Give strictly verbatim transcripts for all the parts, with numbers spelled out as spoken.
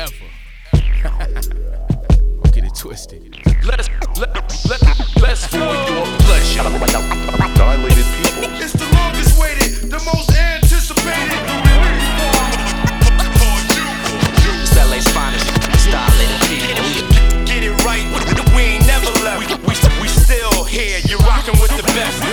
forever. Don't get it twisted. Let's, let, let, let's for your pleasure. Dilated people. It's the longest waited, the most anticipated. It's L A's finest, dilated people. Get it right, we ain't never left. We, we, we still here, you're rocking with the best.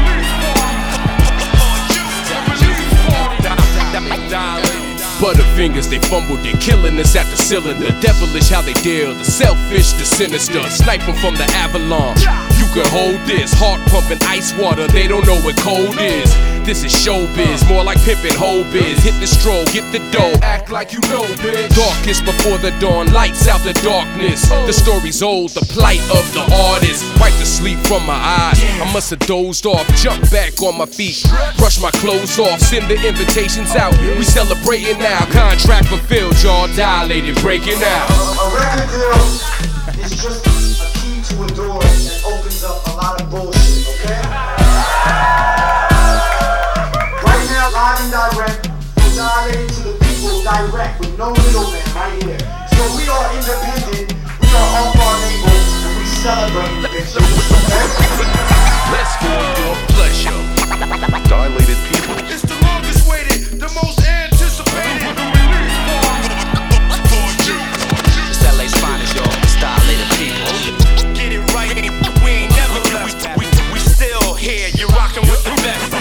Butterfingers, they fumbled, they killing us at the cylinder. Devilish how they deal, the selfish, the sinister. Sniping from the Avalon. You can hold this, heart pumping ice water, they don't know what cold is. This is showbiz, more like pimpin' hoe biz. Hit the stroll, get the dough, act like you know, bitch. Darkest before the dawn, lights out the darkness. The story's old, the plight of the artist. Wipe the sleep from my eyes, I must have dozed off. Jump back on my feet, brush my clothes off. Send the invitations out, we celebrating now. Contract fulfilled, y'all dilated, breaking out. A record deal is just a key to a door that opens up a lot of bullshit, okay? Right now, live and direct, we're dilating to the people direct with no middleman right here. So we are independent, we are off our label, and we celebrate the bitches, okay? Let's for your pleasure. Dilated people. It's the longest waited, the most anticipated. It's L A's finest, y'all. It's dilated people. Get it right, we ain't never left. We, we still here, you're rocking with the best.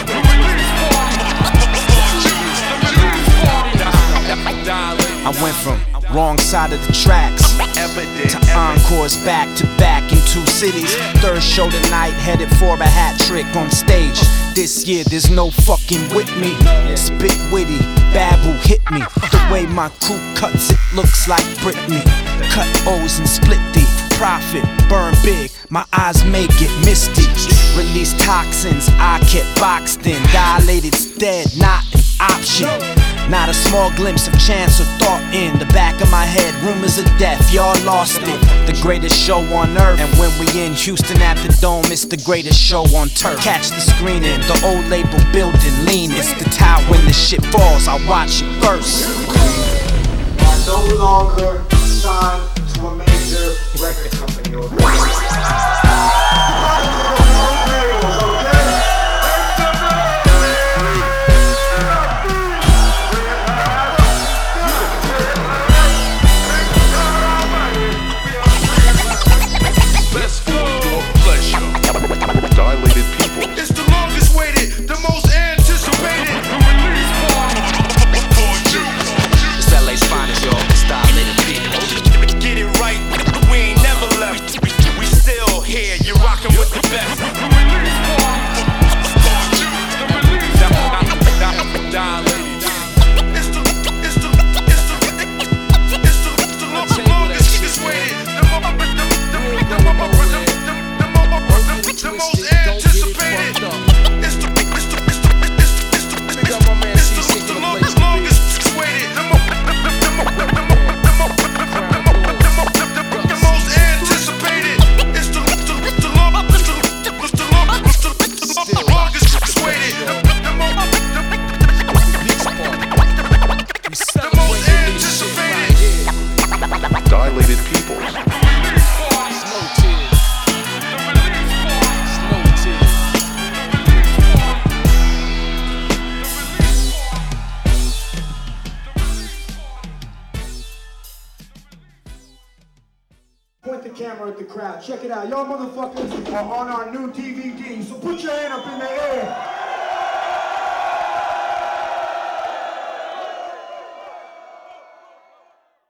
I went from wrong side of the tracks to encores back to back in two cities. Third show tonight, headed for a hat trick on stage. This year there's no fucking with me. Spit witty, Babu hit me. The way my crew cuts it looks like Britney. Cut O's and split the profit, burn big, my eyes make it misty. Release toxins, I kept boxed in. Dilated's dead, not an option. Not a small glimpse of chance or thought in the back of my head. Rumors of death, y'all lost it. The greatest show on earth. And when we in Houston at the Dome, it's the greatest show on turf. Catch the screening, the old label building lean. It's the tower when the shit falls, I watch it first. I'm no longer signed to a major record company or Dilated people. It's the longest waited, the most anticipated. It's L A's finest, y'all. It's dilated people. Get it right, we ain't never left. We, we still here, you're rocking with the best. It's the, it's the, it's the, it's the, it's the longest waited, the mo- the- the- the- the mo- the- the- the most anticipated. It's the, it's the, it's the, it's the, it's the, it's the, it's the longest, longest waited, the mo- the mo- the mo- the mo- the mo- the mo- the mo- the most anticipated. It's the, it's the, it's the long, it's the, it's the long, it's the, it's the longest waited, the mo- the most anticipated. Dilated people. Point the camera at the crowd. Check it out. Y'all motherfuckers are on our new D V D. So put your hand up in the air.